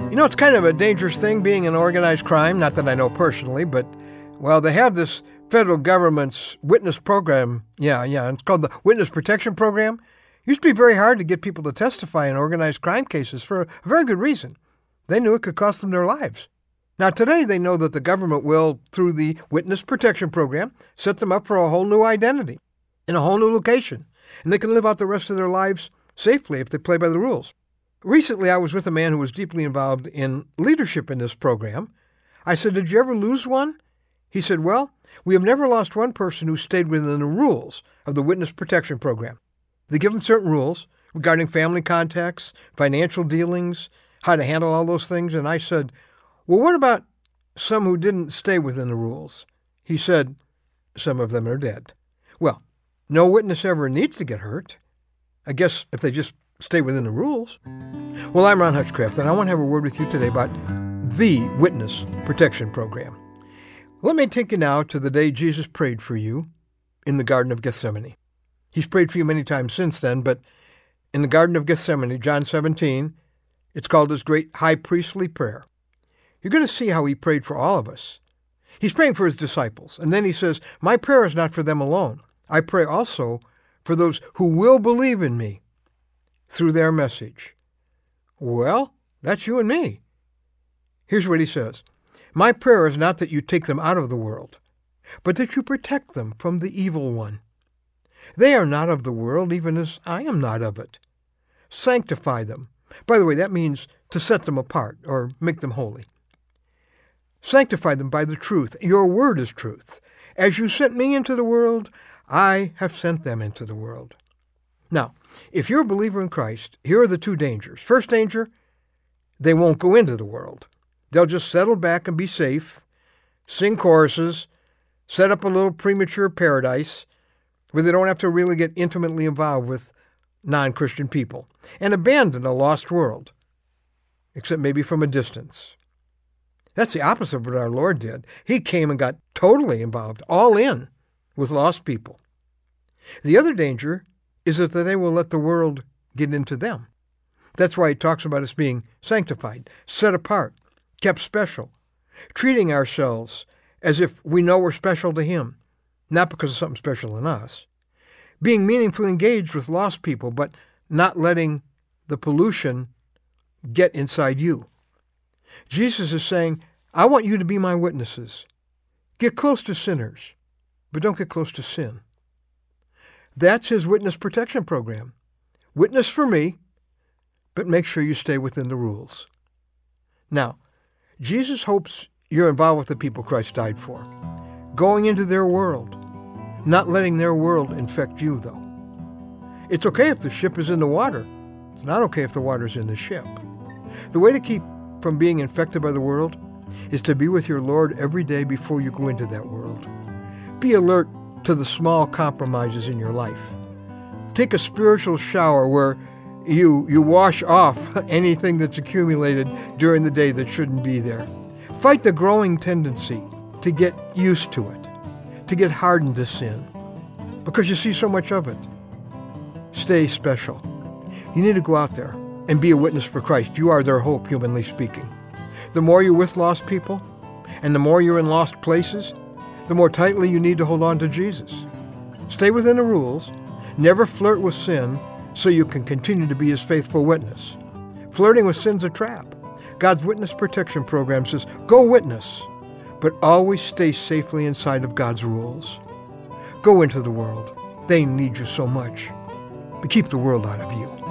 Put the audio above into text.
You know, it's kind of a dangerous thing being in organized crime, not that I know personally, but, well, they have this federal government's witness program. Yeah, it's called the Witness Protection Program. It used to be very hard to get people to testify in organized crime cases for a very good reason. They knew it could cost them their lives. Now, today they know that the government will, through the Witness Protection Program, set them up for a whole new identity in a whole new location, and they can live out the rest of their lives safely if they play by the rules. Recently, I was with a man who was deeply involved in leadership in this program. I said, "Did you ever lose one?" He said, "Well, we have never lost one person who stayed within the rules of the Witness Protection Program. They give them certain rules regarding family contacts, financial dealings, how to handle all those things." And I said, "Well, what about some who didn't stay within the rules?" He said, "Some of them are dead." Well, no witness ever needs to get hurt, I guess, if they just stay within the rules. Well, I'm Ron Hutchcraft, and I want to have a word with you today about the Witness Protection Program. Let me take you now to the day Jesus prayed for you in the Garden of Gethsemane. He's prayed for you many times since then, but in the Garden of Gethsemane, John 17, it's called his great high priestly prayer. You're going to see how he prayed for all of us. He's praying for his disciples, and then he says, "My prayer is not for them alone. I pray also for those who will believe in me through their message." Well, that's you and me. Here's what he says. "My prayer is not that you take them out of the world, but that you protect them from the evil one. They are not of the world, even as I am not of it. Sanctify them." By the way, that means to set them apart or make them holy. "Sanctify them by the truth. Your word is truth. As you sent me into the world, I have sent them into the world." Now, if you're a believer in Christ, here are the two dangers. First danger, they won't go into the world. They'll just settle back and be safe, sing choruses, set up a little premature paradise where they don't have to really get intimately involved with non-Christian people, and abandon a lost world, except maybe from a distance. That's the opposite of what our Lord did. He came and got totally involved, all in, with lost people. The other danger is that they will let the world get into them. That's why he talks about us being sanctified, set apart, kept special, treating ourselves as if we know we're special to him, not because of something special in us. Being meaningfully engaged with lost people, but not letting the pollution get inside you. Jesus is saying, "I want you to be my witnesses. Get close to sinners, but don't get close to sin." That's his Witness Protection Program. Witness for me, but make sure you stay within the rules. Now, Jesus hopes you're involved with the people Christ died for, going into their world, not letting their world infect you, though. It's okay if the ship is in the water. It's not okay if the water's in the ship. The way to keep from being infected by the world is to be with your Lord every day before you go into that world. Be alert to the small compromises in your life. Take a spiritual shower where you wash off anything that's accumulated during the day that shouldn't be there. Fight the growing tendency to get used to it, to get hardened to sin, because you see so much of it. Stay special. You need to go out there and be a witness for Christ. You are their hope, humanly speaking. The more you're with lost people, and the more you're in lost places, the more tightly you need to hold on to Jesus. Stay within the rules. Never flirt with sin so you can continue to be his faithful witness. Flirting with sin's a trap. God's Witness Protection Program says, go witness, but always stay safely inside of God's rules. Go into the world. They need you so much. But keep the world out of you.